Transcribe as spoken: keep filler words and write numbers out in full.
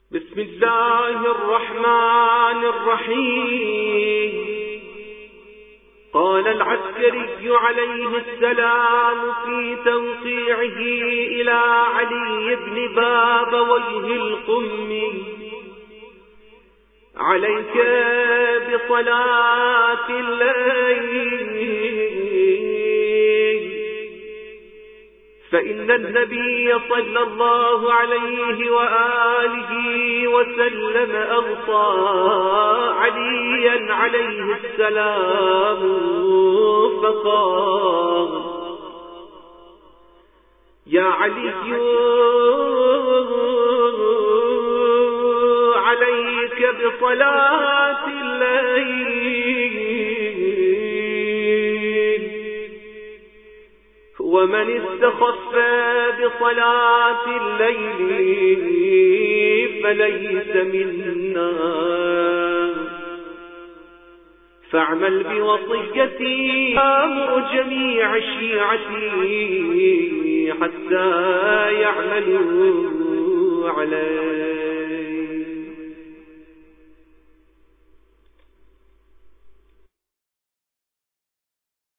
بسم الله الرحمن الرحيم. قال العسكري عليه السلام في توقيعه إلى علي بن بابويه القمي: عليك بصلاة الليل، فإن النبي صلى الله عليه وآله وسلم أغطى عليا عليه السلام فقال: يا علي عليك بصلاة الليل، ومن استخف بصلاة الليل فليس منا، فاعمل بوصيتي أمر جميع شيعتي حتى يعملوا عليه.